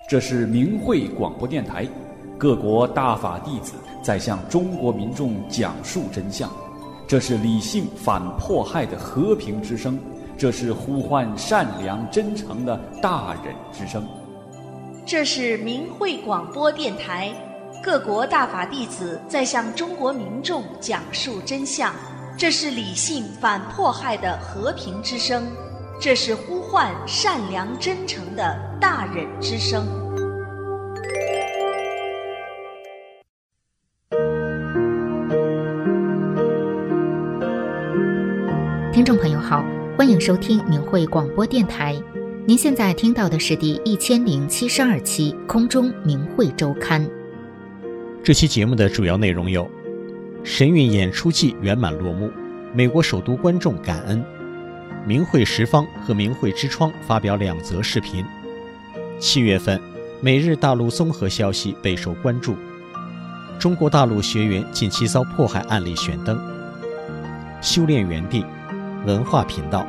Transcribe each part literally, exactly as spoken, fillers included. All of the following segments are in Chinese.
这是明慧广播电台，各国大法弟子在向中国民众讲述真相。这是理性反迫害的和平之声，这是呼唤善良真诚的大忍之声。 这是明慧广播电台，各国大法弟子在向中国民众讲述真相。这是理性反迫害的和平之声，这是呼唤善良真诚的大忍之声。 听众朋友好，欢迎收听明慧广播电台。您现在听到的是第一千零七十二期空中明慧周刊。 这期节目的主要内容有：神韵演出季圆满落幕，美国首都观众感恩；明慧十方和明慧之窗发表两则视频；七月份美日大陆综合消息备受关注；中国大陆学员近期遭迫害案例选灯；修炼园地文化频道。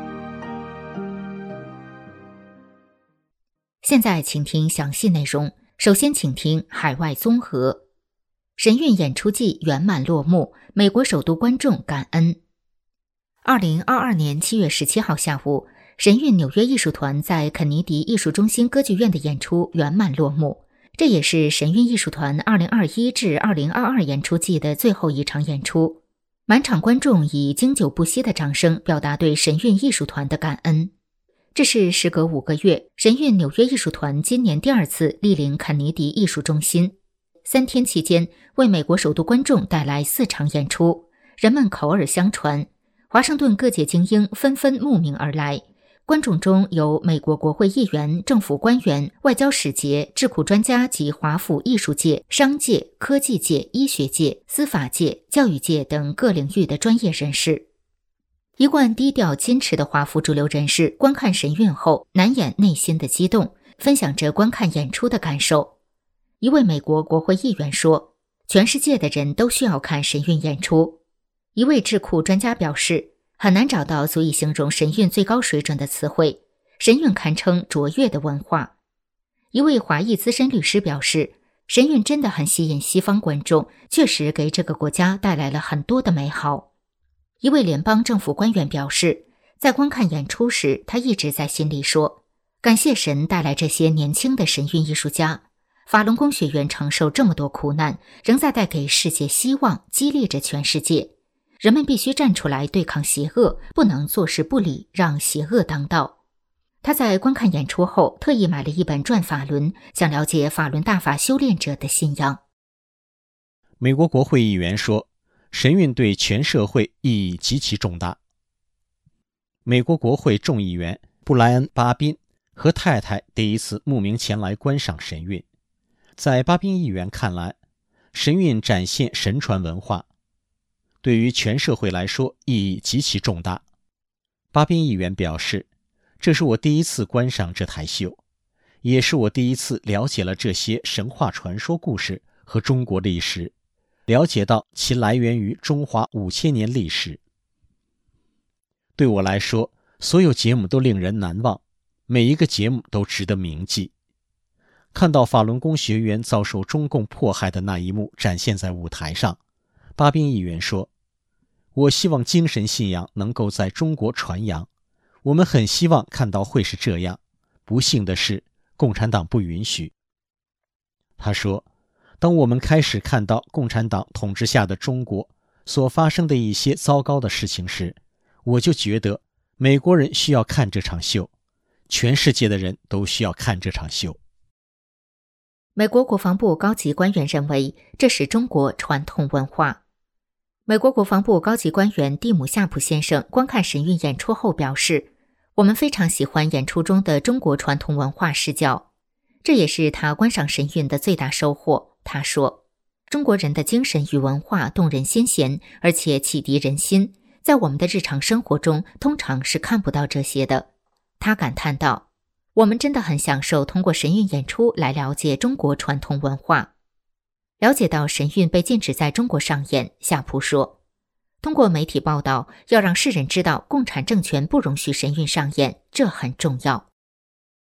现在请听详细内容。首先请听海外综合。神韵演出季圆满落幕，美国首都观众感恩。二零二二年七月十七号下午，神韵纽约艺术团在肯尼迪艺术中心歌剧院的演出圆满落幕，这也是神韵艺术团二零二一至二零二二演出季的最后一场演出。满场观众以经久不息的掌声表达对神韵艺术团的感恩。这是时隔五个月，神韵纽约艺术团今年第二次莅临肯尼迪艺术中心。三天期间，为美国首都观众带来四场演出，人们口耳相传，华盛顿各界精英纷纷慕名而来。观众中有美国国会议员、政府官员、外交使节、智库专家及华府艺术界、商界、科技界、医学界、司法界、教育界等各领域的专业人士。一贯低调矜持的华府主流人士观看神韵后，难掩内心的激动，分享着观看演出的感受。一位美国国会议员说，全世界的人都需要看神韵演出。一位智库专家表示，很难找到足以形容神韵最高水准的词汇，神韵堪称卓越的文化。一位华裔资深律师表示，神韵真的很吸引西方观众，确实给这个国家带来了很多的美好。一位联邦政府官员表示，在观看演出时，他一直在心里说，感谢神带来这些年轻的神韵艺术家，法轮功学员承受这么多苦难，仍在带给世界希望，激励着全世界。人们必须站出来对抗邪恶，不能坐视不理，让邪恶当道。他在观看演出后，特意买了一本《转法轮》，想了解法轮大法修炼者的信仰。 美国国会议员说，神韵对全社会意义极其重大。美国国会众议员布莱恩·巴宾和太太第一次慕名前来观赏神韵。在巴宾议员看来，神韵展现神传文化，对于全社会来说意义极其重大。巴宾议员表示，这是我第一次观赏这台秀，也是我第一次了解了这些神话传说故事和中国历史，了解到其来源于中华五千年历史。对我来说，所有节目都令人难忘，每一个节目都值得铭记。看到法轮功学员遭受中共迫害的那一幕展现在舞台上，巴宾议员说，我希望精神信仰能够在中国传扬，我们很希望看到会是这样，不幸的是，共产党不允许。他说，当我们开始看到共产党统治下的中国所发生的一些糟糕的事情时，我就觉得美国人需要看这场秀，全世界的人都需要看这场秀。 美国国防部高级官员认为，这是中国传统文化。美国国防部高级官员蒂姆·夏普先生观看神韵演出后表示，我们非常喜欢演出中的中国传统文化视角，这也是他观赏神韵的最大收获。他说，中国人的精神与文化动人心弦，而且启迪人心，在我们的日常生活中通常是看不到这些的。他感叹道，我们真的很享受通过神韵演出来了解中国传统文化。了解到神韵被禁止在中国上演，夏普说，通过媒体报道，要让世人知道共产政权不容许神韵上演，这很重要。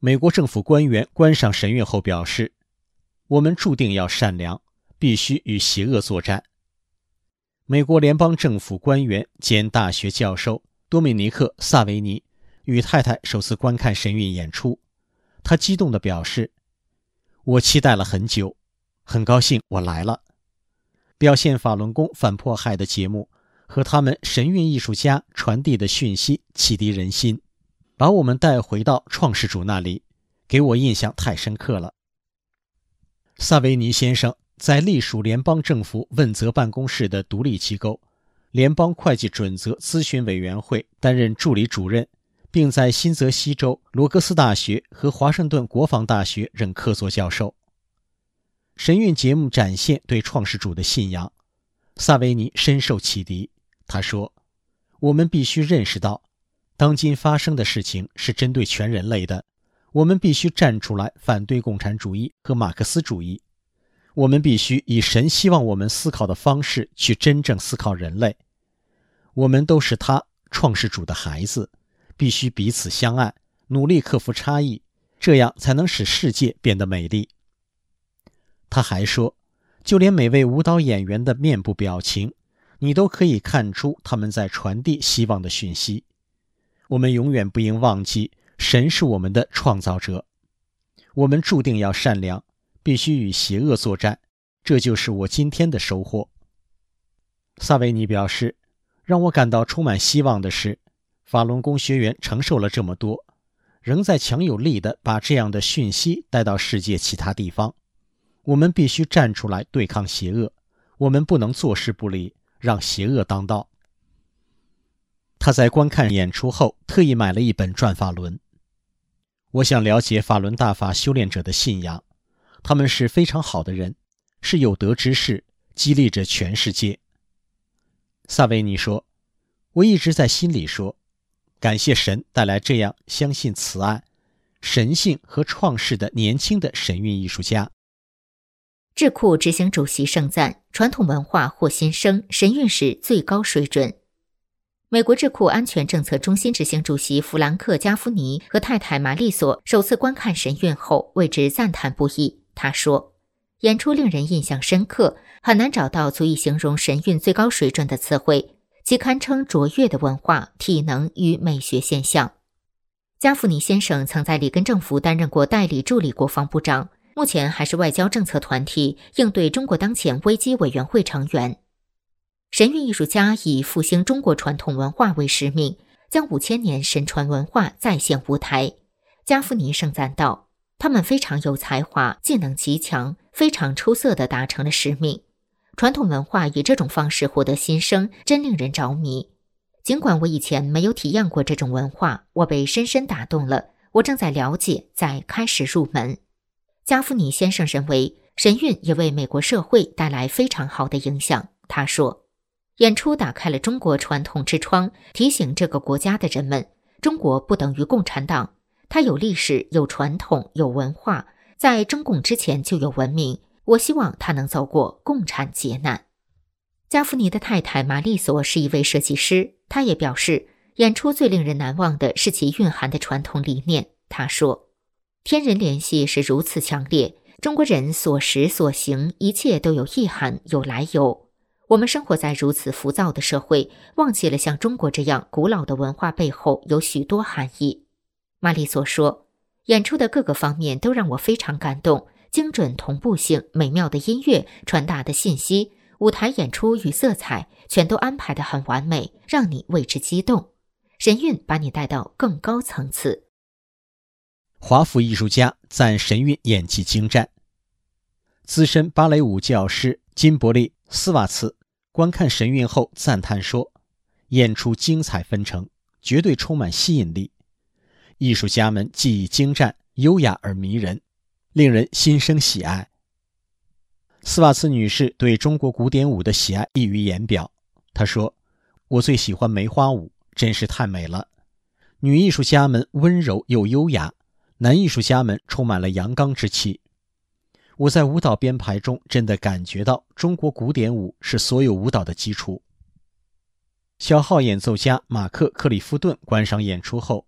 美国政府官员观赏神韵后表示，我们注定要善良，必须与邪恶作战。美国联邦政府官员兼大学教授多米尼克·萨维尼与太太首次观看神韵演出，他激动地表示，我期待了很久，很高兴我来了。表现法轮功反迫害的节目和他们神韵艺术家传递的讯息启迪人心，把我们带回到创世主那里，给我印象太深刻了。萨维尼先生在隶属联邦政府问责办公室的独立机构联邦会计准则咨询委员会担任助理主任，并在新泽西州罗格斯大学和华盛顿国防大学任客座教授。神韵节目展现对创世主的信仰，萨维尼深受启迪。他说，我们必须认识到，当今发生的事情是针对全人类的，我们必须站出来反对共产主义和马克思主义。我们必须以神希望我们思考的方式去真正思考人类。我们都是他创世主的孩子，必须彼此相爱，努力克服差异，这样才能使世界变得美丽。他还说，就连每位舞蹈演员的面部表情，你都可以看出他们在传递希望的讯息。我们永远不应忘记，神是我们的创造者。我们注定要善良，必须与邪恶作战，这就是我今天的收获。萨维尼表示，让我感到充满希望的是，法轮功学员承受了这么多，仍在强有力地把这样的讯息带到世界其他地方。我们必须站出来对抗邪恶，我们不能坐视不理，让邪恶当道。他在观看演出后特意买了一本转法轮。我想了解法轮大法修炼者的信仰，他们是非常好的人，是有德之士，激励着全世界。萨维尼说，我一直在心里说，感谢神带来这样相信慈爱、神性和创世的年轻的神韵艺术家。 智库执行主席盛赞传统文化获新生，神韵史最高水准。美国智库安全政策中心执行主席弗兰克·加夫尼和太太玛丽索首次观看神韵后为之赞叹不已。他说，演出令人印象深刻，很难找到足以形容神韵最高水准的词汇，其堪称卓越的文化、体能与美学现象。加夫尼先生曾在里根政府担任过代理助理国防部长，目前还是外交政策团体应对中国当前危机委员会成员。神韵艺术家以复兴中国传统文化为使命，将五千年神传文化再现舞台。加夫尼盛赞道，他们非常有才华，技能极强，非常出色地达成了使命。传统文化以这种方式获得新生，真令人着迷。尽管我以前没有体验过这种文化，我被深深打动了，我正在了解，在开始入门。加夫尼先生认为，神韵也为美国社会带来非常好的影响。他说，演出打开了中国传统之窗，提醒这个国家的人们，中国不等于共产党，它有历史、有传统、有文化，在中共之前就有文明。我希望它能走过共产劫难。加夫尼的太太玛丽索是一位设计师，她也表示，演出最令人难忘的是其蕴含的传统理念。她说，天人联系是如此强烈，中国人所识所行一切都有意涵，有来由。我们生活在如此浮躁的社会，忘记了像中国这样古老的文化背后有许多含义。玛丽索说，演出的各个方面都让我非常感动，精准同步性、美妙的音乐、传达的信息、舞台演出与色彩，全都安排得很完美，让你为之激动。神韵把你带到更高层次。 华府艺术家赞神韵演技精湛。资深芭蕾舞教师金伯利·斯瓦茨观看神韵后赞叹说，演出精彩纷呈，绝对充满吸引力。艺术家们技艺精湛、优雅而迷人，令人心生喜爱。斯瓦茨女士对中国古典舞的喜爱溢于言表。她说，我最喜欢梅花舞，真是太美了。女艺术家们温柔又优雅，男艺术家们充满了阳刚之气。我在舞蹈编排中真的感觉到中国古典舞是所有舞蹈的基础。小号演奏家马克·克里夫顿观赏演出后，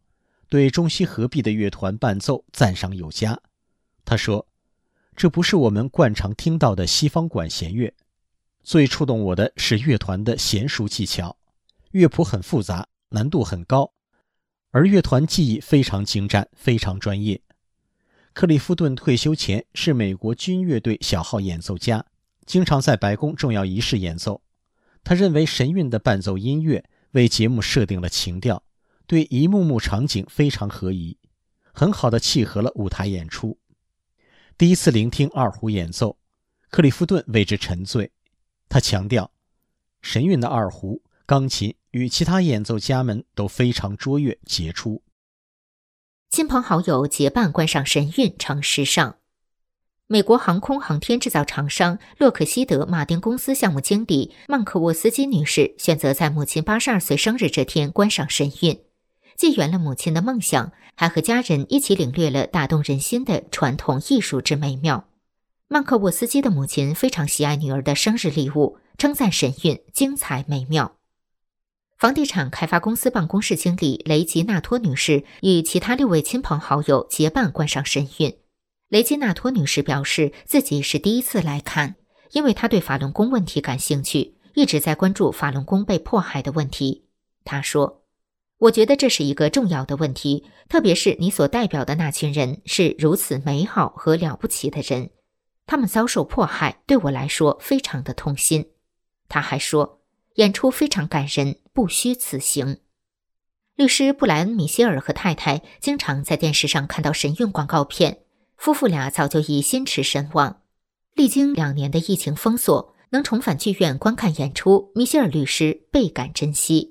对中西合璧的乐团伴奏赞赏有加。他说，这不是我们惯常听到的西方管弦乐，最触动我的是乐团的娴熟技巧，乐谱很复杂，难度很高，而乐团技艺非常精湛，非常专业。克利夫顿退休前是美国军乐队小号演奏家，经常在白宫重要仪式演奏。他认为神韵的伴奏音乐为节目设定了情调，对一幕幕场景非常合宜，很好地契合了舞台演出。第一次聆听二胡演奏，克利夫顿为之沉醉。他强调，神韵的二胡、钢琴与其他演奏家们都非常卓越杰出。 亲朋好友结伴观赏神韵成时尚。美国航空航天制造厂商洛克希德马丁公司项目经理曼克沃斯基女士选择在母亲八十二岁生日这天观赏神韵，既圆了母亲的梦想，还和家人一起领略了打动人心的传统艺术之美妙。曼克沃斯基的母亲非常喜爱女儿的生日礼物，称赞神韵精彩美妙。房地产开发公司办公室经理雷吉纳托女士与其他六位亲朋好友结伴观赏神韵。雷吉纳托女士表示自己是第一次来看，因为她对法轮功问题感兴趣，一直在关注法轮功被迫害的问题。她说，我觉得这是一个重要的问题，特别是你所代表的那群人是如此美好和了不起的人，他们遭受迫害对我来说非常的痛心。她还说，演出非常感人，不虚此行。律师布莱恩·米歇尔和太太经常在电视上看到神韵广告片，夫妇俩早就已心驰神往。历经两年的疫情封锁，能重返剧院观看演出，米歇尔律师倍感珍惜。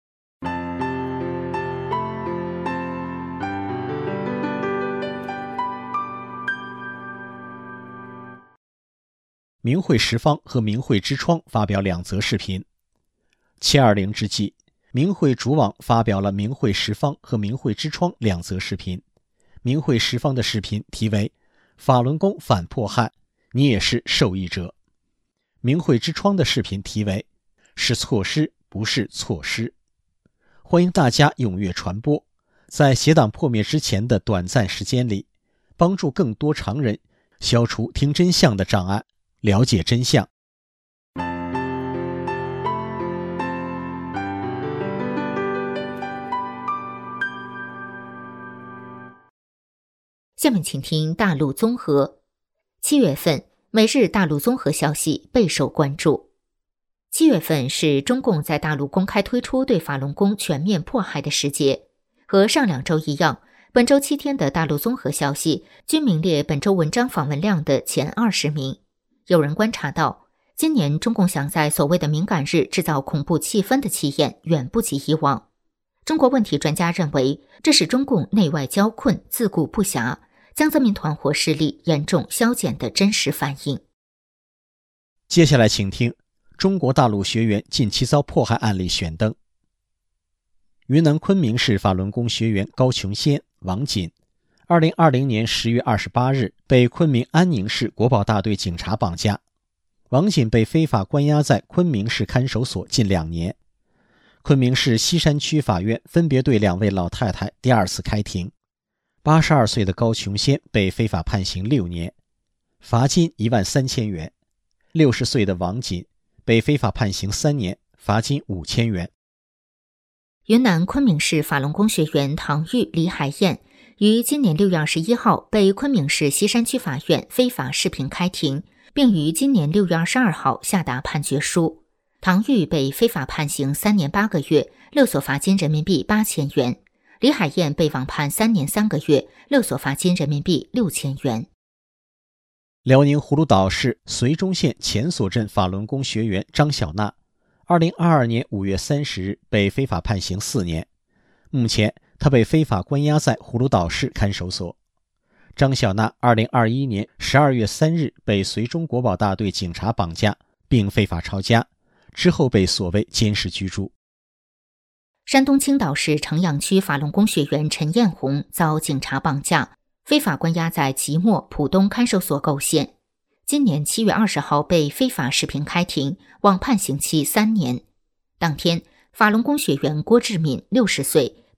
明慧十方和明慧之窗发表两则视频。七二零之际，明慧主网发表了明慧十方和明慧之窗两则视频。明慧十方的视频题为法轮功反迫害，你也是受益者。明慧之窗的视频题为是措施，不是错失。欢迎大家踊跃传播，在邪党破灭之前的短暂时间里，帮助更多常人消除听真相的障碍，了解真相。 下面请听大陆综合。七月份，每日大陆综合消息备受关注。七月份是中共在大陆公开推出对法轮功全面迫害的时节，和上两周一样，本周七天的大陆综合消息均名列本周文章访问量的前二十名。有人观察到，今年中共想在所谓的敏感日制造恐怖气氛的气焰远不及以往。中国问题专家认为，这是中共内外交困、自顾不暇，江泽民团伙势力严重消减的真实反应。 接下来请听中国大陆学员近期遭迫害案例选登。云南昆明市法轮功学员高琼仙、王锦，二零二零年十月二十八日被昆明安宁市国保大队警察绑架。王锦被非法关押在昆明市看守所近两年。昆明市西山区法院分别对两位老太太第二次开庭。八十二岁的高琼仙被非法判刑六年，罚金一万三千元；六十岁的王锦被非法判刑三年，罚金五千元。 云南昆明市法轮功学员唐玉、李海燕于今年六月二十一号被昆明市西山区法院非法视频开庭，并于今年六月二十二号下达判决书。唐玉被非法判刑三年八个月，勒索罚金人民币八千元。李海燕被网判三年三个月，勒索罚金人民币六千元。 辽宁葫芦岛市绥中县前所镇法轮功学员张小娜，二零二二年五月三十日被非法判刑四年，目前她被非法关押在葫芦岛市看守所。张小娜二零二一年十二月三日被绥中国保大队警察绑架，并非法抄家，之后被所谓监视居住。 山东青岛市城阳区法轮功学员陈艳红遭警察绑架，非法关押在即墨浦东看守所构陷。今年七月二十号被非法视频开庭，网判刑期三年。当天，法轮功学员郭志敏六十岁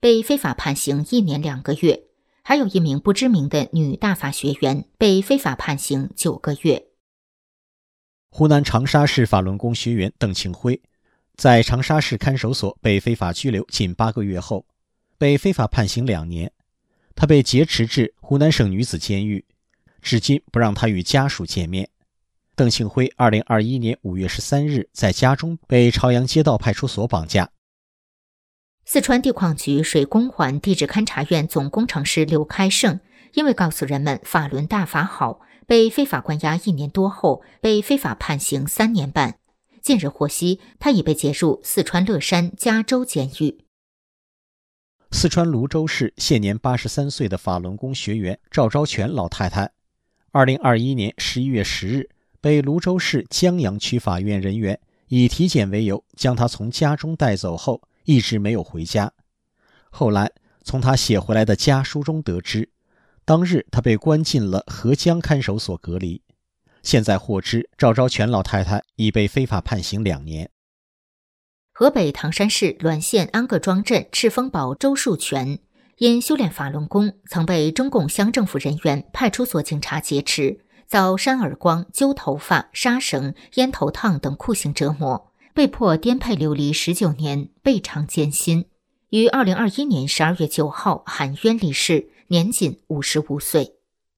被非法判刑一年两个月，还有一名不知名的女大法学员被非法判刑九个月。 湖南长沙市法轮功学员邓庆辉在长沙市看守所被非法拘留近八个月后，被非法判刑两年，他被劫持至湖南省女子监狱，至今不让他与家属见面。邓庆辉二零二一年五月十三日在家中被朝阳街道派出所绑架。 四川地矿局水工环地质勘察院总工程师刘开胜因为告诉人们法轮大法好，被非法关押一年多后，被非法判刑三年半。近日获悉，他已被接入四川乐山加州监狱。 四川泸州市现年八十三岁的法轮功学员赵昭全老太太，二零二一年十一月十日被泸州市江阳区法院人员以体检为由将她从家中带走后，一直没有回家。后来从她写回来的家书中得知，当日她被关进了合江看守所隔离。现在获知赵昭全老太太已被非法判刑两年。 河北唐山市滦县安各庄镇赤峰堡周树全因修炼法轮功，曾被中共乡政府人员、派出所警察劫持，遭扇耳光、揪头发、杀绳、烟头烫等酷刑折磨，被迫颠沛流离十九年，倍尝艰辛。于二零二一年十二月九号含冤离世，年仅五十五岁。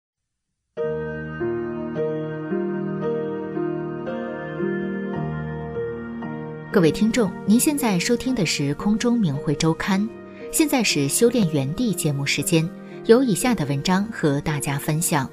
各位听众，您现在收听的是空中明慧周刊，现在是修炼原地节目时间，有以下的文章和大家分享。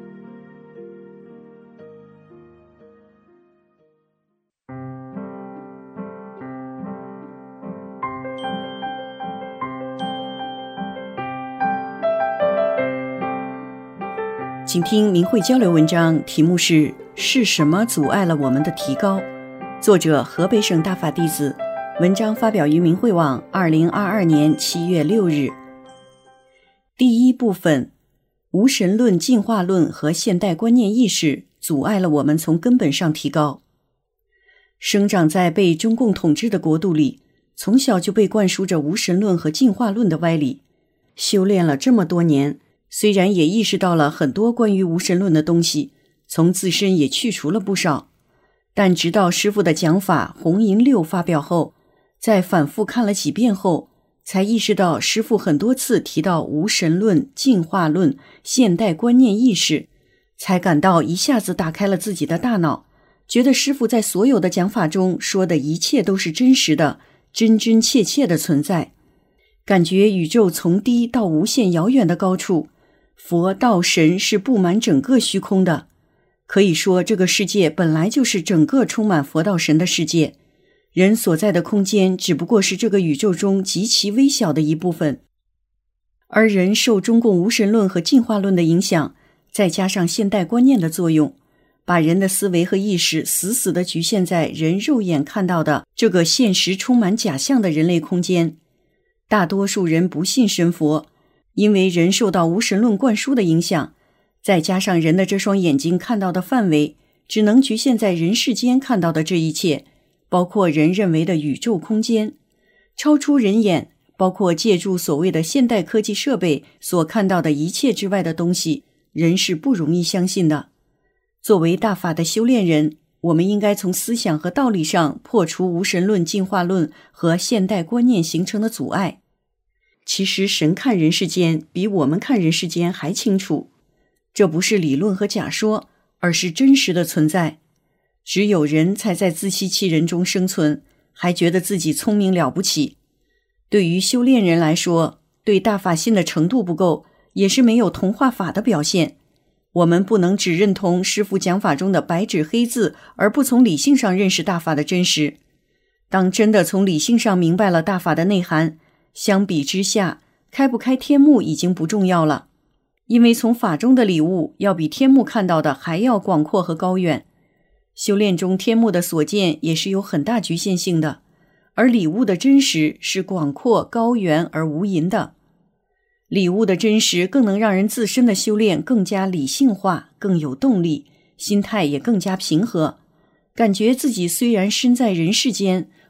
请听明慧交流文章，题目是是什么阻碍了我们的提高？作者河北省大法弟子，文章发表于明慧网二零二二年七月六日。第一部分，无神论、进化论和现代观念意识阻碍了我们从根本上提高。生长在被中共统治的国度里，从小就被灌输着无神论和进化论的歪理，修炼了这么多年，虽然也意识到了很多关于无神论的东西，从自身也去除了不少，但直到师父的讲法红银六发表后，在反复看了几遍后，才意识到师父很多次提到无神论、进化论、现代观念意识，才感到一下子打开了自己的大脑，觉得师父在所有的讲法中说的一切都是真实的，真真切切的存在。感觉宇宙从低到无限遥远的高处，佛道神是布满整个虚空的。可以说这个世界本来就是整个充满佛道神的世界，人所在的空间只不过是这个宇宙中极其微小的一部分。而人受中共无神论和进化论的影响，再加上现代观念的作用，把人的思维和意识死死地局限在人肉眼看到的这个现实充满假象的人类空间。大多数人不信神佛，因为人受到无神论灌输的影响，再加上人的这双眼睛看到的范围只能局限在人世间看到的这一切，包括人认为的宇宙空间，超出人眼，包括借助所谓的现代科技设备所看到的一切之外的东西，人是不容易相信的。作为大法的修炼人，我们应该从思想和道理上破除无神论、进化论和现代观念形成的阻碍。其实神看人世间比我们看人世间还清楚，这不是理论和假说，而是真实的存在。只有人才在自欺欺人中生存，还觉得自己聪明了不起。对于修炼人来说，对大法信的程度不够，也是没有同化法的表现。我们不能只认同师父讲法中的白纸黑字，而不从理性上认识大法的真实。当真的从理性上明白了大法的内涵，相比之下，开不开天幕已经不重要了，因为从法中的礼物要比天幕看到的还要广阔和高远。修炼中天幕的所见也是有很大局限性的，而礼物的真实是广阔、高远而无垠的。礼物的真实更能让人自身的修炼更加理性化，更有动力，心态也更加平和，感觉自己虽然身在人世间，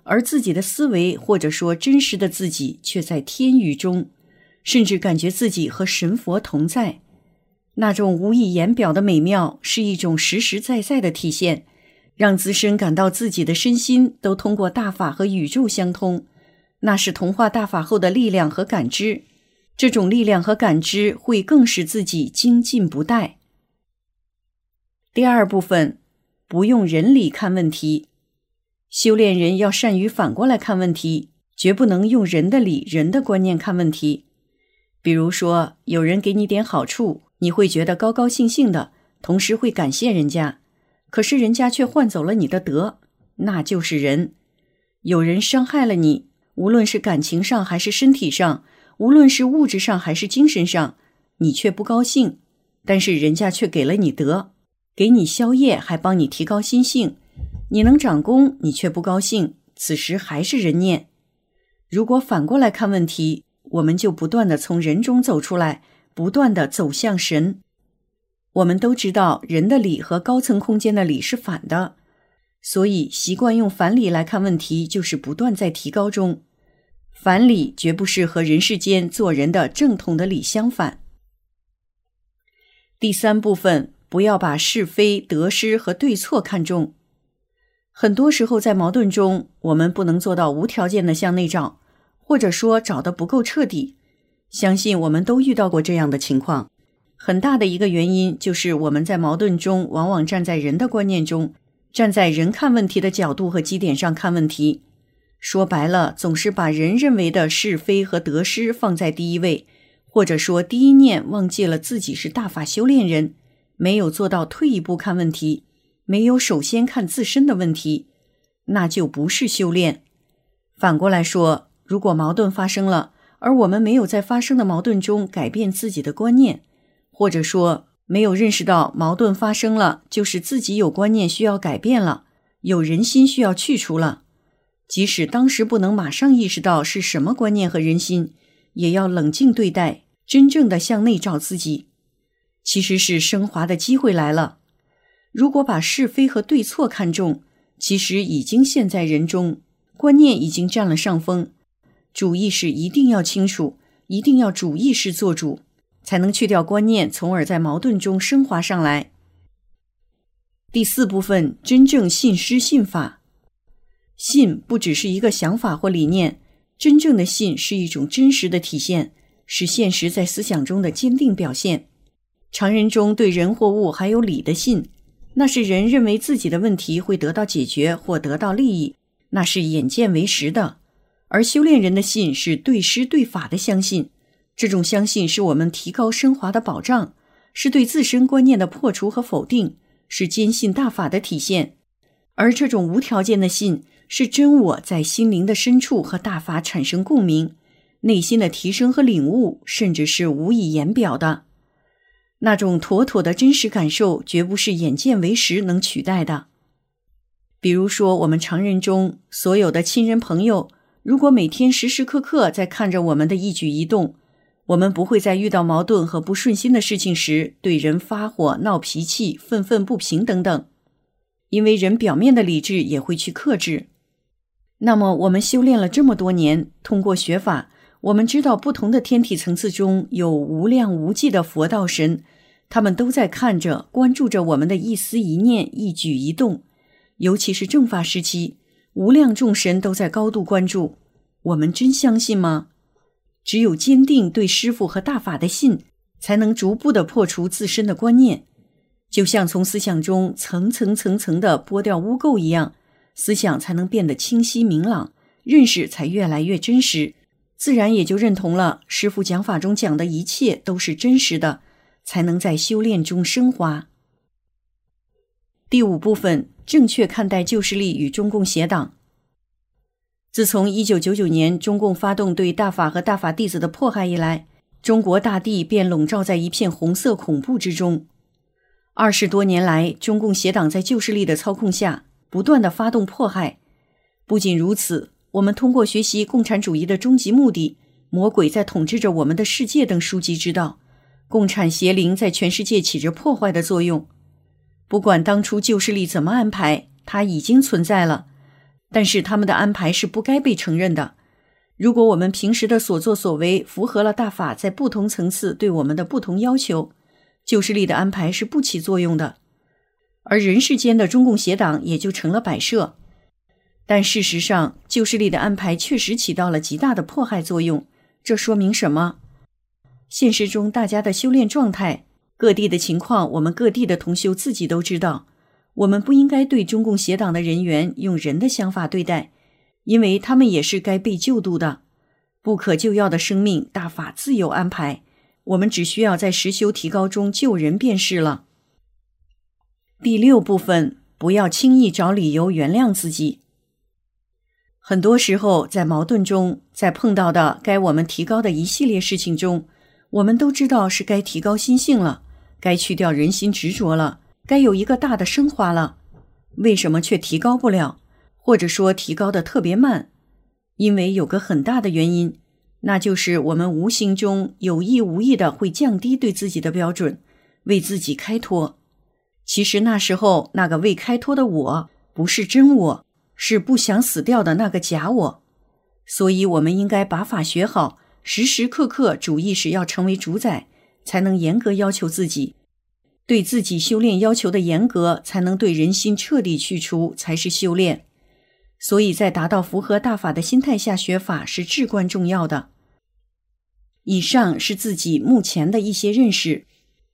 而自己的思维或者说真实的自己却在天宇中，甚至感觉自己和神佛同在。那种无以言表的美妙是一种实实在在的体现，让自身感到自己的身心都通过大法和宇宙相通，那是同化大法后的力量和感知。这种力量和感知会更使自己精进不怠。第二部分，不用人理看问题。修炼人要善于反过来看问题，绝不能用人的理、人的观念看问题。比如说，有人给你点好处，你会觉得高高兴兴的，同时会感谢人家，可是人家却换走了你的德，那就是人。有人伤害了你，无论是感情上还是身体上，无论是物质上还是精神上，你却不高兴，但是人家却给了你德，给你宵夜，还帮你提高心性。你能长功，你却不高兴，此时还是人念。如果反过来看问题，我们就不断地从人中走出来，不断地走向神。我们都知道人的理和高层空间的理是反的，所以习惯用反理来看问题，就是不断在提高中。反理绝不是和人世间做人的正统的理相反。第三部分，不要把是非、得失和对错看重。很多时候在矛盾中，我们不能做到无条件的向内找，或者说找得不够彻底。相信我们都遇到过这样的情况。很大的一个原因就是我们在矛盾中往往站在人的观念中，站在人看问题的角度和基点上看问题。说白了，总是把人认为的是非和得失放在第一位，或者说第一念忘记了自己是大法修炼人，没有做到退一步看问题，没有首先看自身的问题，那就不是修炼。反过来说，如果矛盾发生了，而我们没有在发生的矛盾中改变自己的观念，或者说没有认识到矛盾发生了，就是自己有观念需要改变了，有人心需要去除了。即使当时不能马上意识到是什么观念和人心，也要冷静对待，真正的向内照自己。其实是升华的机会来了。如果把是非和对错看重，其实已经陷在人中，观念已经占了上风。主意识一定要清楚，一定要主意识做主，才能去掉观念，从而在矛盾中升华上来。第四部分，真正信师信法。信不只是一个想法或理念，真正的信是一种真实的体现，是现实在思想中的坚定表现。常人中对人或物还有理的信，那是人认为自己的问题会得到解决或得到利益，那是眼见为实的。而修炼人的信是对师对法的相信，这种相信是我们提高升华的保障，是对自身观念的破除和否定，是坚信大法的体现。而这种无条件的信，是真我在心灵的深处和大法产生共鸣，内心的提升和领悟，甚至是无以言表的。那种妥妥的真实感受，绝不是眼见为实能取代的。比如说，我们常人中所有的亲人朋友，如果每天时时刻刻在看着我们的一举一动，我们不会在遇到矛盾和不顺心的事情时对人发火、闹脾气、愤愤不平等等，因为人表面的理智也会去克制。那么我们修炼了这么多年，通过学法，我们知道不同的天体层次中有无量无际的佛道神，他们都在看着、关注着我们的一思一念、一举一动。尤其是正法时期，无量众神都在高度关注。我们真相信吗？只有坚定对师父和大法的信，才能逐步地破除自身的观念，就像从思想中层层层层地剥掉污垢一样，思想才能变得清晰明朗，认识才越来越真实，自然也就认同了师父讲法中讲的一切都是真实的，才能在修炼中升华。第五部分，正确看待旧势力与中共邪党。自从一九九九年中共发动对大法和大法弟子的迫害以来，中国大地便笼罩在一片红色恐怖之中。二十多年来，中共邪党在旧势力的操控下不断地发动迫害。不仅如此，我们通过学习《共产主义的终极目的》、魔鬼在统治着我们的世界等书籍知道，共产邪灵在全世界起着破坏的作用。不管当初旧势力怎么安排，它已经存在了。 但是他们的安排是不该被承认的。如果我们平时的所作所为符合了大法在不同层次对我们的不同要求，旧势力的安排是不起作用的，而人世间的中共邪党也就成了摆设。但事实上，旧势力的安排确实起到了极大的迫害作用。这说明什么？现实中大家的修炼状态，各地的情况，我们各地的同修自己都知道。我们不应该对中共邪党的人员用人的想法对待，因为他们也是该被救度的。不可救药的生命，大法自有安排，我们只需要在实修提高中救人便是了。第六部分，不要轻易找理由原谅自己。很多时候，在矛盾中，在碰到的该我们提高的一系列事情中，我们都知道是该提高心性了，该去掉人心执着了，该有一个大的升华了，为什么却提高不了？或者说提高的特别慢？因为有个很大的原因，那就是我们无形中有意无意的会降低对自己的标准，为自己开脱。其实那时候那个未开脱的我，不是真我，是不想死掉的那个假我。所以我们应该把法学好，时时刻刻主意识要成为主宰，才能严格要求自己。对自己修炼要求的严格，才能对人心彻底去除，才是修炼。所以在达到符合大法的心态下学法是至关重要的。以上是自己目前的一些认识。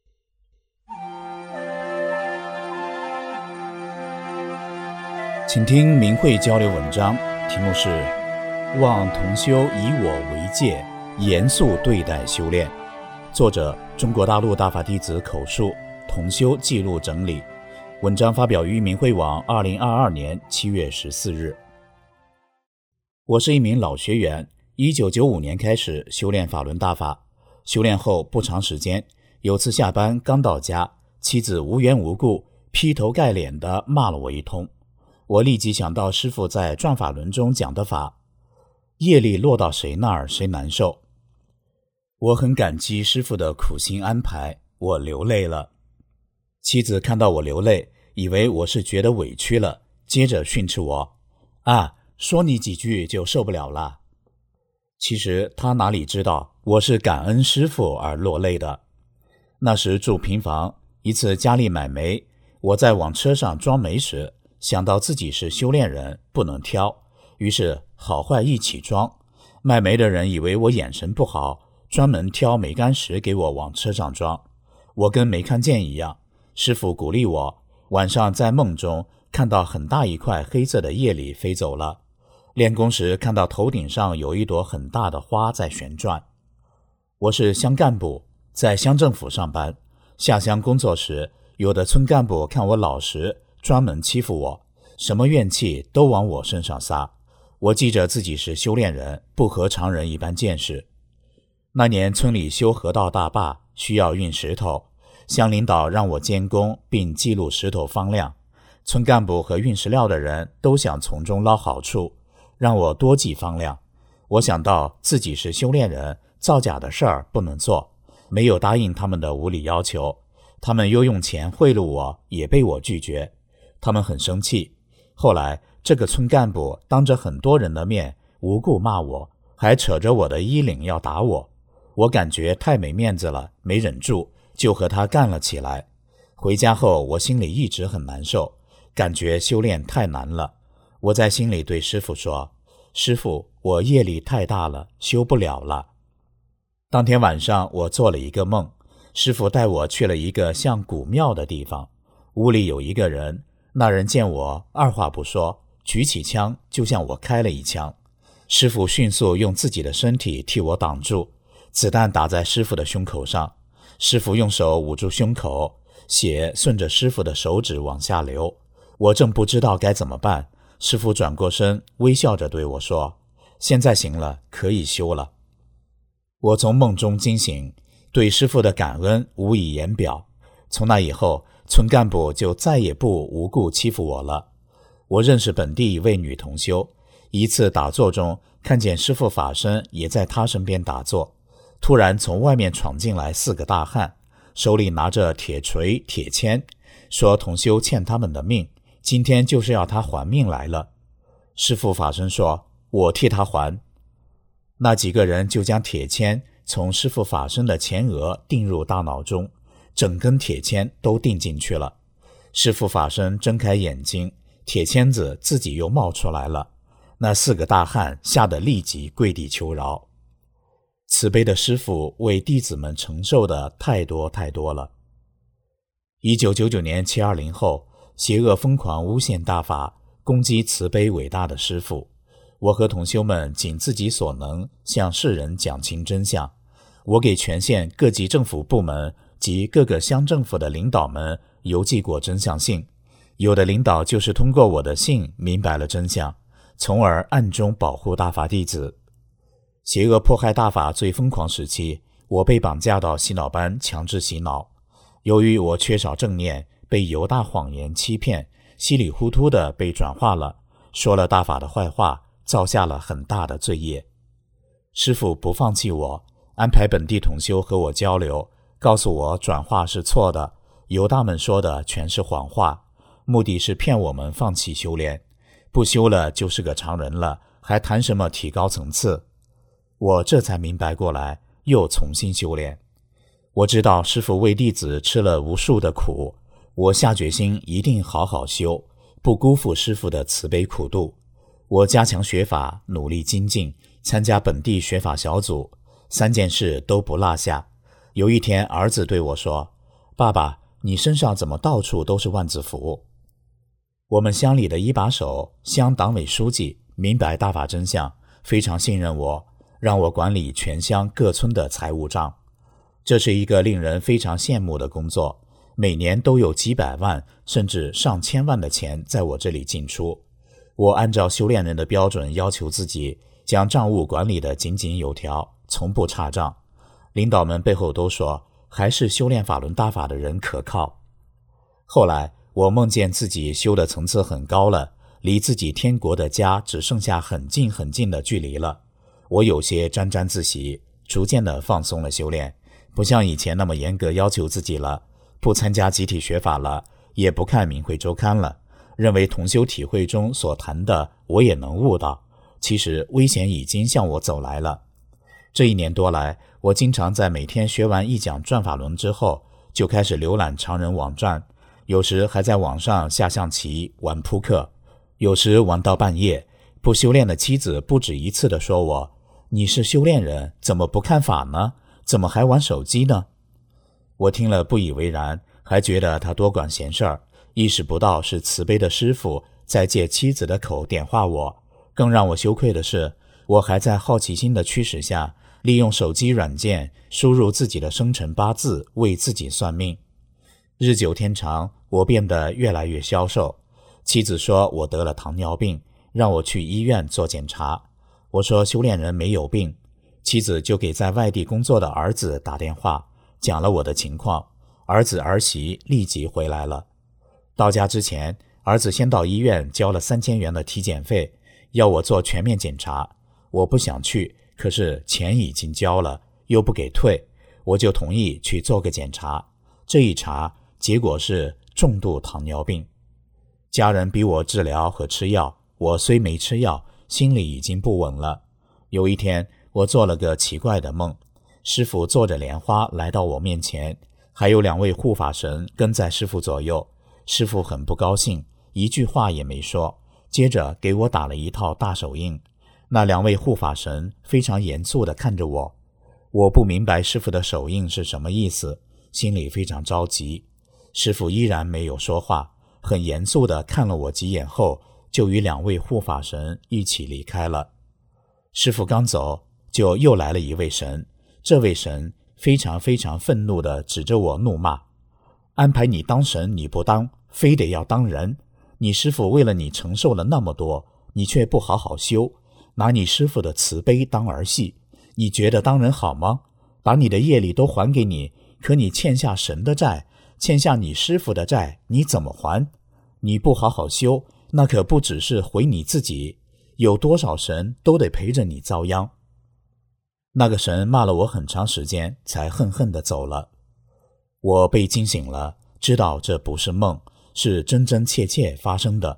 请听明慧交流文章，题目是望同修以我为戒，严肃对待修炼。作者中国大陆大法弟子口述，同修记录整理。文章发表于明慧网二零二二年七月十四日。我是一名老学员，一九九五年开始修炼法轮大法。修炼后不长时间，有次下班刚到家，妻子无缘无故劈头盖脸地骂了我一通。我立即想到师父在转法轮中讲的法，业力落到谁那儿谁难受。我很感激师父的苦心安排，我流泪了。妻子看到我流泪，以为我是觉得委屈了，接着训斥我：啊，说你几句就受不了了。其实他哪里知道我是感恩师父而落泪的。那时住平房，一次家里买煤，我在往车上装煤时，想到自己是修炼人，不能挑，于是好坏一起装。卖煤的人以为我眼神不好，专门挑煤矸石给我往车上装。我跟没看见一样。师父鼓励我，晚上在梦中看到很大一块黑色的业力飞走了。练功时看到头顶上有一朵很大的花在旋转。我是乡干部，在乡政府上班。下乡工作时，有的村干部看我老实，专门欺负我，什么怨气都往我身上撒。我记着自己是修炼人，不合常人一般见识。那年村里修河道大坝，需要运石头，乡领导让我监工并记录石头方量。村干部和运石料的人都想从中捞好处，让我多记方量。我想到自己是修炼人，造假的事儿不能做，没有答应他们的无理要求。他们又用钱贿赂我，也被我拒绝。他们很生气。后来这个村干部当着很多人的面无故骂我，还扯着我的衣领要打我。我感觉太没面子了，没忍住，就和他干了起来。回家后我心里一直很难受，感觉修炼太难了。我在心里对师父说：师父，我业力太大了，修不了了。当天晚上我做了一个梦，师父带我去了一个像古庙的地方，屋里有一个人，那人见我二话不说，举起枪就向我开了一枪。师父迅速用自己的身体替我挡住，子弹打在师父的胸口上。师父用手捂住胸口，血顺着师父的手指往下流。我正不知道该怎么办，师父转过身，微笑着对我说：现在行了，可以修了。我从梦中惊醒，对师父的感恩无以言表。从那以后，村干部就再也不无故欺负我了。我认识本地一位女同修，一次打坐中看见师父法身也在她身边打坐，突然从外面闯进来四个大汉，手里拿着铁锤铁签，说同修欠他们的命，今天就是要他还命来了。 师父法身说，我替他还。那几个人就将铁签从师父法身的前额钉入大脑中，整根铁签都钉进去了。师父法身睁开眼睛，铁签子自己又冒出来了。那四个大汉吓得立即跪地求饶。慈悲的师父为弟子们承受的太多太多了。一九九九年七二零后，邪恶疯狂诬陷大法，攻击慈悲伟大的师父。我和同修们尽自己所能向世人讲清真相。我给全县各级政府部门及各个乡政府的领导们邮寄过真相信，有的领导就是通过我的信明白了真相，从而暗中保护大法弟子。邪恶迫害大法最疯狂时期，我被绑架到洗脑班强制洗脑。由于我缺少正念，被犹大谎言欺骗，稀里糊涂地被转化了，说了大法的坏话，造下了很大的罪业。师父不放弃我，安排本地同修和我交流，告诉我转化是错的，犹大们说的全是谎话，目的是骗我们放弃修炼，不修了就是个常人了，还谈什么提高层次。我这才明白过来，又重新修炼。我知道师父为弟子吃了无数的苦，我下决心一定好好修，不辜负师父的慈悲苦度。我加强学法，努力精进，参加本地学法小组，三件事都不落下。有一天儿子对我说，爸爸，你身上怎么到处都是万字符？我们乡里的一把手，乡党委书记明白大法真相，非常信任我，让我管理全乡各村的财务账。这是一个令人非常羡慕的工作，每年都有几百万甚至上千万的钱在我这里进出。我按照修炼人的标准要求自己，将账务管理得井井有条，从不差账。领导们背后都说，还是修炼法轮大法的人可靠。后来我梦见自己修的层次很高了，离自己天国的家只剩下很近很近的距离了。我有些沾沾自喜，逐渐地放松了修炼，不像以前那么严格要求自己了，不参加集体学法了，也不看明慧周刊了，认为同修体会中所谈的我也能悟到，其实危险已经向我走来了。这一年多来，我经常在每天学完一讲转法轮之后，就开始浏览常人网站，有时还在网上下象棋、玩扑克，有时玩到半夜。不修炼的妻子不止一次地说我，你是修炼人，怎么不看法呢？怎么还玩手机呢？我听了不以为然，还觉得他多管闲事儿，意识不到是慈悲的师父在借妻子的口点化我。更让我羞愧的是，我还在好奇心的驱使下，利用手机软件输入自己的生辰八字，为自己算命。日久天长，我变得越来越消瘦。妻子说我得了糖尿病，让我去医院做检查。我说修炼人没有病。妻子就给在外地工作的儿子打电话，讲了我的情况。儿子儿媳立即回来了。到家之前，儿子先到医院交了三千元的体检费，要我做全面检查。我不想去，可是钱已经交了，又不给退，我就同意去做个检查。这一查，结果是重度糖尿病。家人逼我治疗和吃药，我虽没吃药，心里已经不稳了。有一天，我做了个奇怪的梦，师父坐着莲花来到我面前，还有两位护法神跟在师父左右。师父很不高兴，一句话也没说，接着给我打了一套大手印。那两位护法神非常严肃地看着我，我不明白师父的手印是什么意思，心里非常着急。师父依然没有说话，很严肃地看了我几眼后，就与两位护法神一起离开了。师父刚走，就又来了一位神，这位神非常非常愤怒地指着我怒骂，安排你当神你不当，非得要当人，你师父为了你承受了那么多，你却不好好修，拿你师父的慈悲当儿戏，你觉得当人好吗？把你的业力都还给你，可你欠下神的债，欠下你师父的债，你怎么还？你不好好修，那可不只是毁你自己，有多少神都得陪着你遭殃。那个神骂了我很长时间，才恨恨地走了。我被惊醒了，知道这不是梦，是真真切切发生的。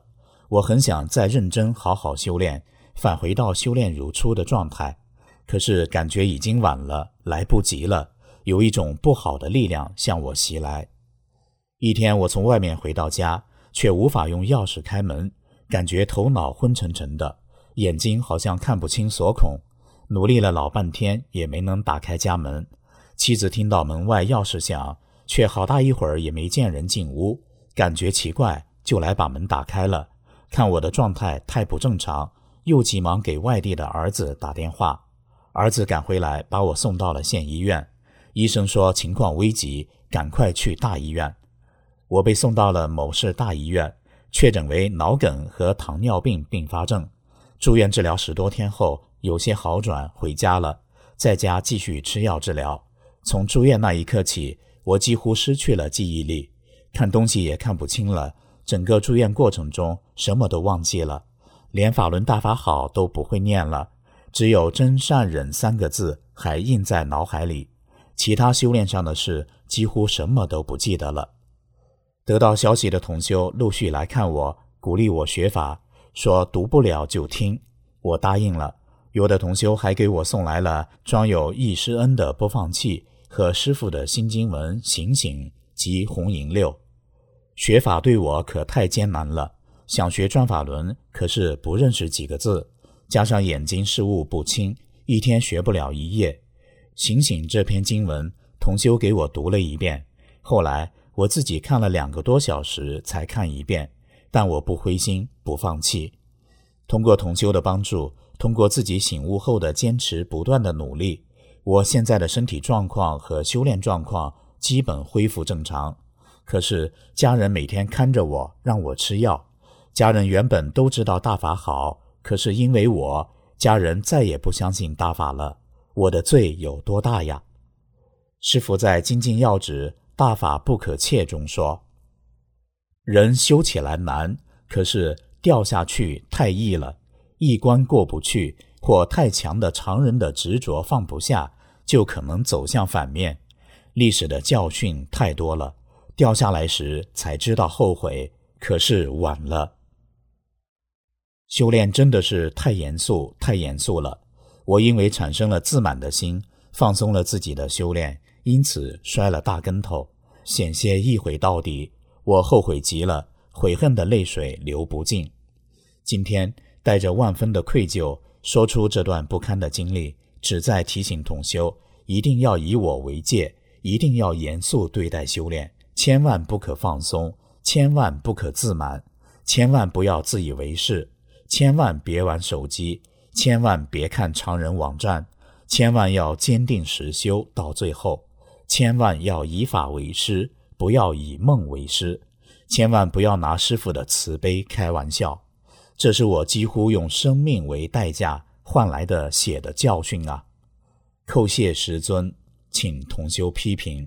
我很想再认真好好修炼，返回到修炼如初的状态，可是感觉已经晚了，来不及了，有一种不好的力量向我袭来。一天我从外面回到家，却无法用钥匙开门，感觉头脑昏沉沉的，眼睛好像看不清所孔，努力了老半天也没能打开家门。妻子听到门外钥匙响，却好大一会儿也没见人进屋，感觉奇怪，就来把门打开了，看我的状态太不正常，又急忙给外地的儿子打电话。儿子赶回来把我送到了县医院，医生说情况危急，赶快去大医院。我被送到了某市大医院，确诊为脑梗和糖尿病并发症。住院治疗十多天后有些好转，回家了，在家继续吃药治疗。从住院那一刻起，我几乎失去了记忆力，看东西也看不清了，整个住院过程中什么都忘记了，连法轮大法好都不会念了，只有真善忍三个字还印在脑海里，其他修炼上的事几乎什么都不记得了。得到消息的同修陆续来看我，鼓励我学法，说读不了就听，我答应了。有的同修还给我送来了装有易师恩的播放器和师父的新经文醒醒及红银六。学法对我可太艰难了，想学转法轮，可是不认识几个字，加上眼睛视物不清，一天学不了一页。醒醒这篇经文同修给我读了一遍，后来我自己看了两个多小时才看一遍，但我不灰心不放弃。通过同修的帮助，通过自己醒悟后的坚持不断的努力，我现在的身体状况和修炼状况基本恢复正常。可是家人每天看着我，让我吃药。家人原本都知道大法好，可是因为我，家人再也不相信大法了。我的罪有多大呀？师父在精进要旨大法不可切中说，人修起来难，可是掉下去太易了，一关过不去，或太强的常人的执着放不下，就可能走向反面。历史的教训太多了，掉下来时才知道后悔，可是晚了。修炼真的是太严肃太严肃了，我因为产生了自满的心，放松了自己的修炼，因此摔了大跟头，险些一毁到底。我后悔极了，悔恨的泪水流不尽。今天带着万分的愧疚说出这段不堪的经历，旨在提醒同修一定要以我为戒，一定要严肃对待修炼，千万不可放松，千万不可自满，千万不要自以为是，千万别玩手机，千万别看常人网站，千万要坚定实修到最后，千万要以法为师，不要以梦为师，千万不要拿师父的慈悲开玩笑。这是我几乎用生命为代价换来的血的教训啊！叩谢师尊，请同修批评。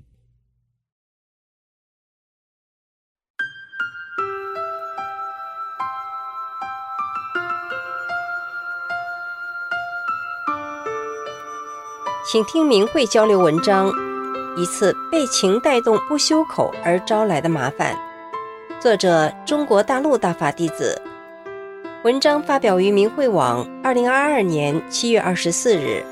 请听明慧交流文章，一次被情带动不修口而招来的麻烦。作者：中国大陆大法弟子。文章发表于明慧网二零二二年七月二十四日。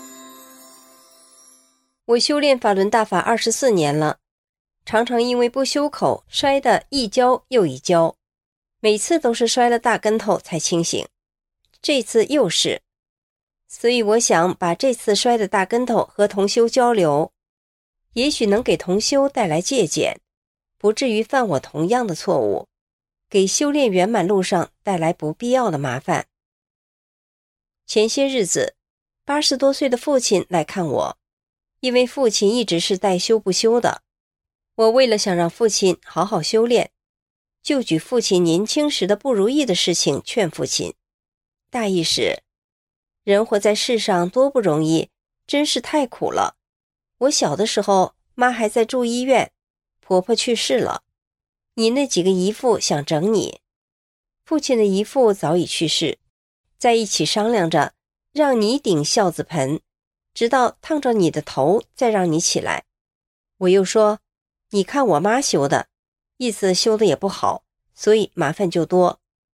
我修炼法轮大法二十四年了，常常因为不修口摔得一跤又一跤，每次都是摔了大跟头才清醒，这次又是。所以我想把这次摔的大跟头和同修交流，也许能给同修带来借鉴，不至于犯我同样的错误，给修炼圆满路上带来不必要的麻烦。前些日子，八十多岁的父亲来看我，因为父亲一直是带修不修的，我为了想让父亲好好修炼，就举父亲年轻时的不如意的事情劝父亲。大意是，人活在世上多不容易，真是太苦了。我小的时候，妈还在住医院，婆婆去世了，你那几个姨父想整你，父亲的姨父早已去世，在一起商量着让你顶孝子盆，直到烫着你的头再让你起来。我又说，你看我妈修的，意思修的也不好，所以麻烦就多。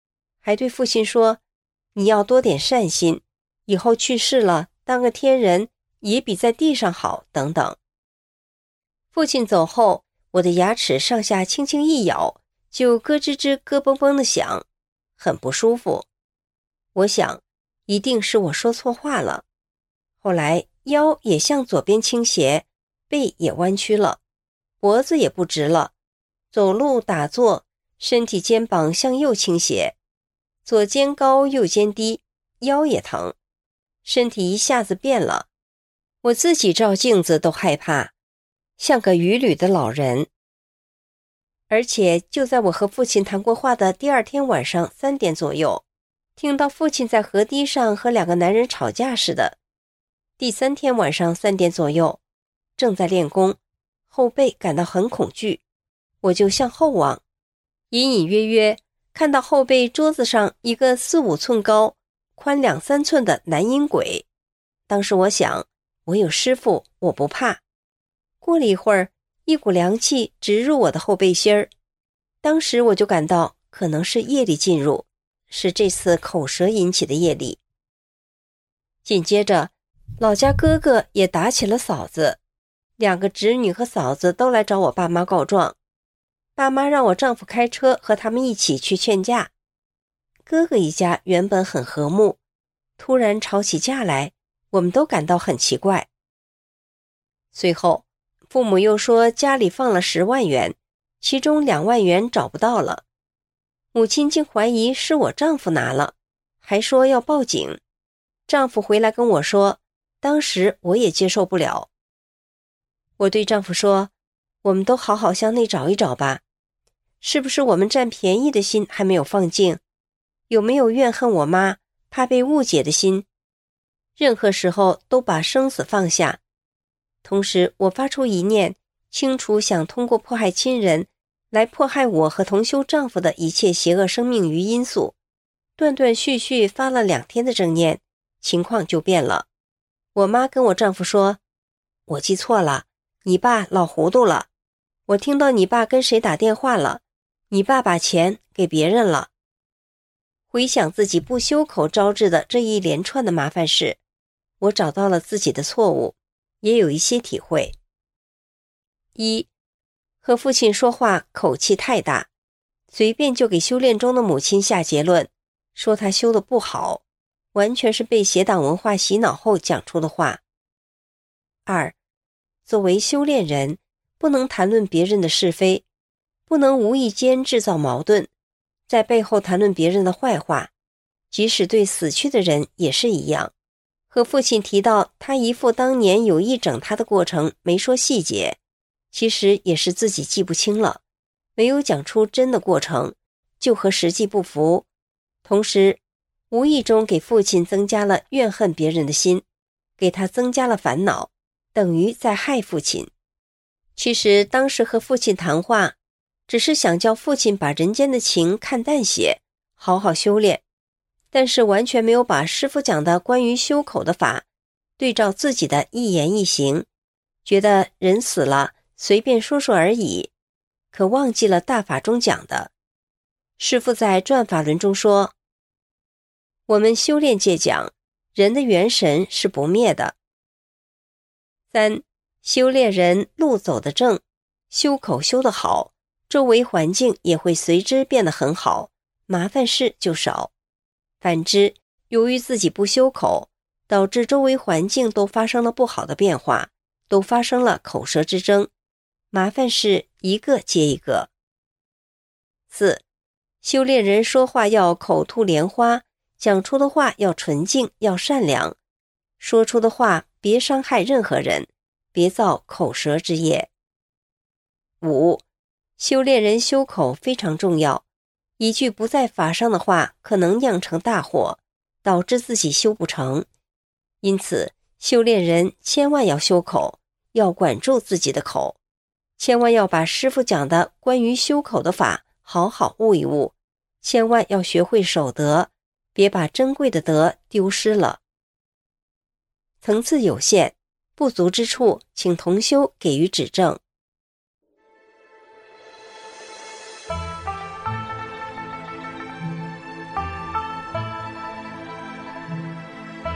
还对父亲说，你要多点善心，以后去世了当个天人也比在地上好等等。父亲走后，我的牙齿上下轻轻一咬，就咯吱吱咯嘣嘣的响，很不舒服。我想一定是我说错话了。后来腰也向左边倾斜，背也弯曲了，脖子也不直了，走路打坐，身体肩膀向右倾斜，左肩高右肩低，腰也疼，身体一下子变了，我自己照镜子都害怕，像个愚吕的老人。而且就在我和父亲谈过话的第二天晚上三点左右，听到父亲在河堤上和两个男人吵架似的。第三天晚上三点左右，正在练功，后背感到很恐惧，我就向后望，隐隐约约看到后背桌子上一个四五寸高、宽两三寸的男阴鬼。当时我想，我有师父，我不怕。过了一会儿，一股凉气直入我的后背心儿，当时我就感到可能是业力进入，是这次口舌引起的业力。紧接着，老家哥哥也打起了嫂子，两个侄女和嫂子都来找我爸妈告状，爸妈让我丈夫开车和他们一起去劝架。哥哥一家原本很和睦，突然吵起架来，我们都感到很奇怪。随后父母又说家里放了十万元，其中两万元找不到了。母亲竟怀疑是我丈夫拿了，还说要报警。丈夫回来跟我说，当时我也接受不了。我对丈夫说，我们都好好向内找一找吧，是不是我们占便宜的心还没有放净？有没有怨恨我妈，怕被误解的心？任何时候都把生死放下。同时我发出一念，清除想通过迫害亲人来迫害我和同修丈夫的一切邪恶生命与因素，断断续续发了两天的正念，情况就变了。我妈跟我丈夫说，我记错了，你爸老糊涂了，我听到你爸跟谁打电话了，你爸把钱给别人了。回想自己不修口招致的这一连串的麻烦事，我找到了自己的错误，也有一些体会。一，和父亲说话口气太大，随便就给修炼中的母亲下结论，说他修得不好，完全是被邪党文化洗脑后讲出的话。二，作为修炼人，不能谈论别人的是非，不能无意间制造矛盾，在背后谈论别人的坏话，即使对死去的人也是一样。和父亲提到他姨父当年有意整他的过程没说细节，其实也是自己记不清了，没有讲出真的过程，就和实际不符，同时无意中给父亲增加了怨恨别人的心，给他增加了烦恼，等于在害父亲。其实当时和父亲谈话，只是想叫父亲把人间的情看淡些，好好修炼，但是完全没有把师父讲的关于修口的法对照自己的一言一行，觉得人死了随便说说而已，可忘记了大法中讲的。师父在转法轮中说，我们修炼界讲，人的元神是不灭的。三，修炼人路走得正，修口修得好，周围环境也会随之变得很好，麻烦事就少。反之，由于自己不修口，导致周围环境都发生了不好的变化，都发生了口舌之争，麻烦事一个接一个。四，修炼人说话要口吐莲花，讲出的话要纯净，要善良，说出的话别伤害任何人，别造口舌之业。五，修炼人修口非常重要，一句不在法上的话可能酿成大祸，导致自己修不成。因此修炼人千万要修口，要管住自己的口，千万要把师父讲的关于修口的法好好悟一悟，千万要学会守德，别把珍贵的德丢失了。层次有限，不足之处请同修给予指正。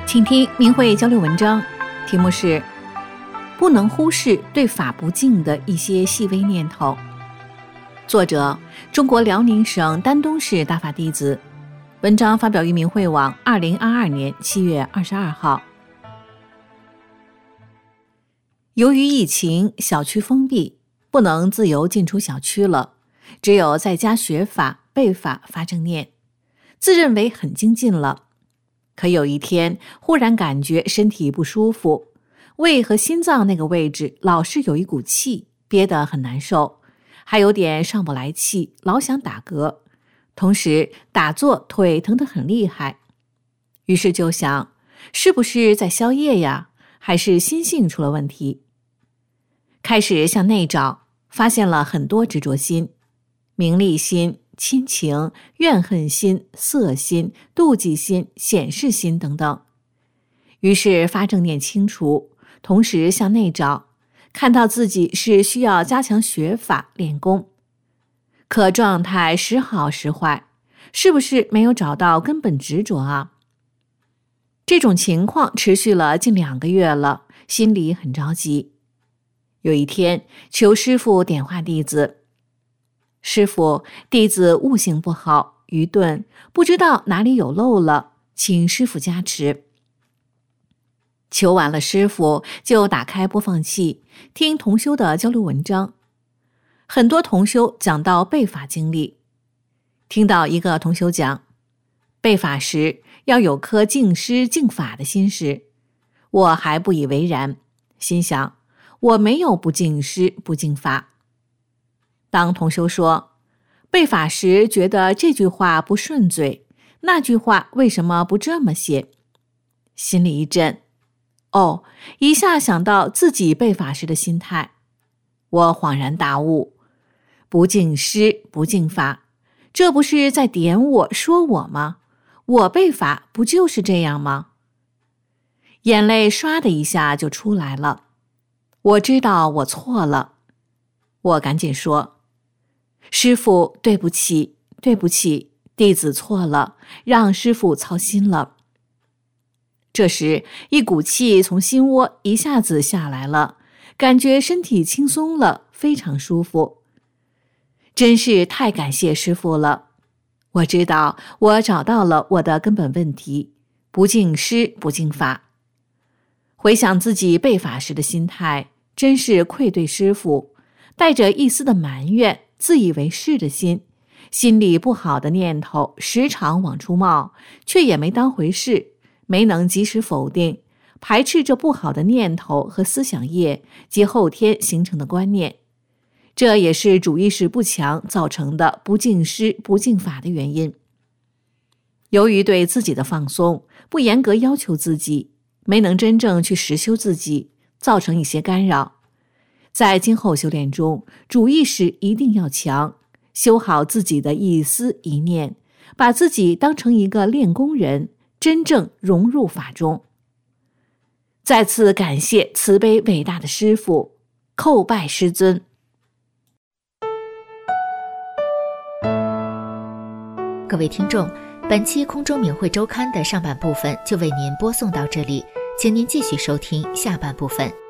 请听明慧交流文章，题目是不能忽视对法不敬的一些细微念头。作者：中国辽宁省丹东市大法弟子。文章发表于明慧网二零二二年七月二十二号。由于疫情，小区封闭，不能自由进出小区了，只有在家学法、背法、发正念，自认为很精进了。可有一天，忽然感觉身体不舒服，胃和心脏那个位置老是有一股气，憋得很难受，还有点上不来气，老想打嗝，同时打坐腿疼得很厉害。于是就想，是不是在宵夜呀？还是心性出了问题？开始向内找，发现了很多执着心，名利心、亲情、怨恨心、色心、妒忌心、显示心等等。于是发正念清除，同时向内找，看到自己是需要加强学法练功，可状态时好时坏，是不是没有找到根本执着啊？这种情况持续了近两个月了，心里很着急。有一天，求师父点化弟子，师父，弟子悟性不好，愚钝，不知道哪里有漏了，请师父加持。求完了师父，就打开播放器，听同修的交流文章。很多同修讲到背法经历，听到一个同修讲，背法时要有颗敬师敬法的心时，我还不以为然，心想我没有不敬师不敬法。当同修说背法时觉得这句话不顺嘴，那句话为什么不这么写，心里一震，哦，一下想到自己背法时的心态，我恍然大悟，不敬师不敬法，这不是在点我说我吗？我背法不就是这样吗？眼泪唰的一下就出来了，我知道我错了，我赶紧说，师父，对不起，对不起，弟子错了，让师父操心了。这时，一股气从心窝一下子下来了，感觉身体轻松了，非常舒服。真是太感谢师父了，我知道我找到了我的根本问题，不敬师不敬法。回想自己背法时的心态，真是愧对师父，带着一丝的埋怨、自以为是的心，心里不好的念头时常往出冒，却也没当回事，没能及时否定，排斥这不好的念头和思想业及后天形成的观念。这也是主意识不强造成的不敬师不敬法的原因。由于对自己的放松，不严格要求自己，没能真正去实修自己，造成一些干扰。在今后修炼中，主意识一定要强，修好自己的一思一念，把自己当成一个练功人，真正融入法中。再次感谢慈悲伟大的师父，叩拜师尊。 各位听众，本期空中明慧周刊的上半部分就为您播送到这里，请您继续收听下半部分。